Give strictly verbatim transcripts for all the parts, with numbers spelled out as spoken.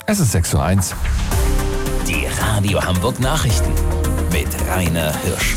Es ist sechs Uhr eins. Die Radio Hamburg Nachrichten mit Rainer Hirsch.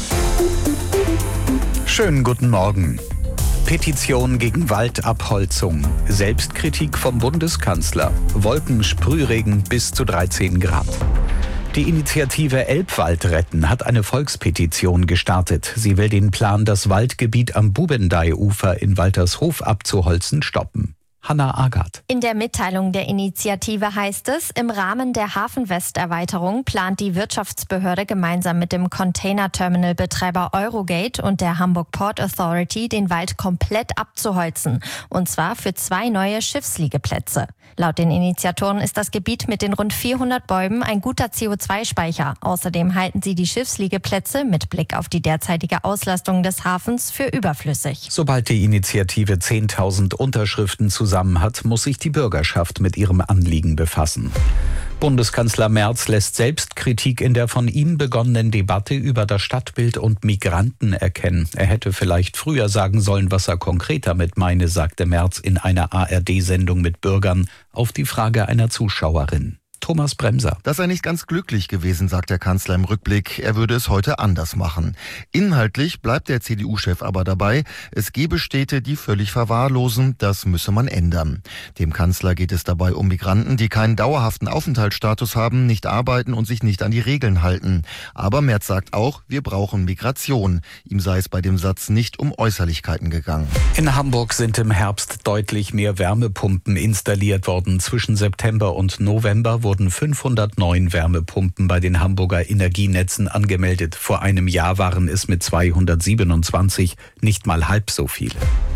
Schönen guten Morgen. Petition gegen Waldabholzung. Selbstkritik vom Bundeskanzler. Wolken, Sprühregen bis zu dreizehn Grad. Die Initiative Elbwald retten hat eine Volkspetition gestartet. Sie will den Plan, das Waldgebiet am Bubendei-Ufer in Waltershof abzuholzen, stoppen. Hanna Agath. In der Mitteilung der Initiative heißt es, im Rahmen der Hafenwest-Erweiterung plant die Wirtschaftsbehörde gemeinsam mit dem Container-Terminal-Betreiber Eurogate und der Hamburg Port Authority den Wald komplett abzuholzen. Und zwar für zwei neue Schiffsliegeplätze. Laut den Initiatoren ist das Gebiet mit den rund vierhundert Bäumen ein guter C O zwei Speicher. Außerdem halten sie die Schiffsliegeplätze mit Blick auf die derzeitige Auslastung des Hafens für überflüssig. Sobald die Initiative zehntausend Unterschriften zusammen hat, muss sich die Bürgerschaft mit ihrem Anliegen befassen. Bundeskanzler Merz lässt Selbstkritik in der von ihm begonnenen Debatte über das Stadtbild und Migranten erkennen. Er hätte vielleicht früher sagen sollen, was er konkret damit meine, sagte Merz in einer A R D-Sendung mit Bürgern auf die Frage einer Zuschauerin. Thomas Bremser. Das sei nicht ganz glücklich gewesen, sagt der Kanzler im Rückblick. Er würde es heute anders machen. Inhaltlich bleibt der C D U-Chef aber dabei, es gebe Städte, die völlig verwahrlosen. Das müsse man ändern. Dem Kanzler geht es dabei um Migranten, die keinen dauerhaften Aufenthaltsstatus haben, nicht arbeiten und sich nicht an die Regeln halten. Aber Merz sagt auch, wir brauchen Migration. Ihm sei es bei dem Satz nicht um Äußerlichkeiten gegangen. In Hamburg sind im Herbst deutlich mehr Wärmepumpen installiert worden. Zwischen September und November wurden fünfhundertneun Wärmepumpen bei den Hamburger Energienetzen angemeldet. Vor einem Jahr waren es mit zweihundertsiebenundzwanzig nicht mal halb so viele.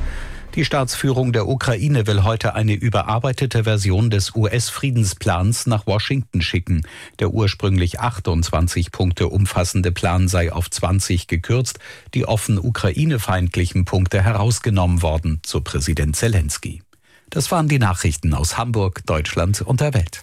Die Staatsführung der Ukraine will heute eine überarbeitete Version des U S-Friedensplans nach Washington schicken. Der ursprünglich achtundzwanzig Punkte umfassende Plan sei auf zwanzig gekürzt, die offen ukrainefeindlichen Punkte herausgenommen worden, so Präsident Zelensky. Das waren die Nachrichten aus Hamburg, Deutschland und der Welt.